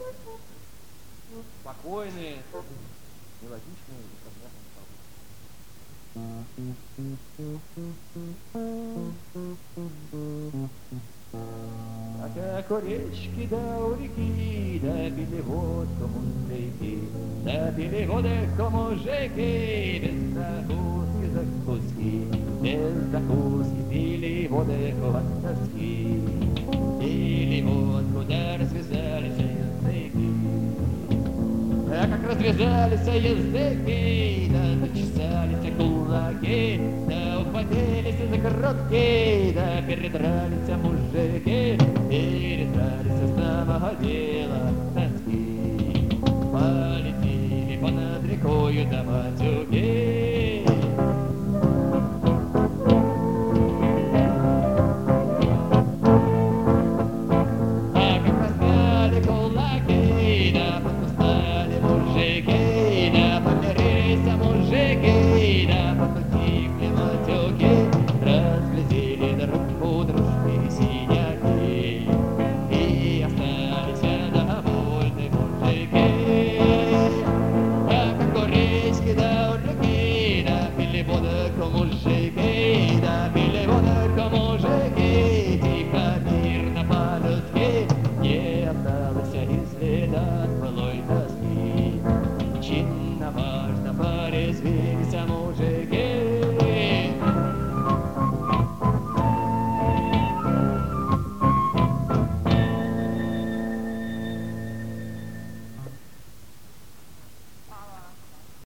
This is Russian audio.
Спокойные, мелодичные и совместные слова. Так у речки, да у реки, да пили водку мужики, да пили водку мужики, без закуски, без закуски пили водку от тоски, пили водку, да развязались языки. А как развязались языки, да зачесались кулаки, да ухватились за грудки, да передрались мужики, передрались с самого дела тоски. Полетели понад рекою до матюки,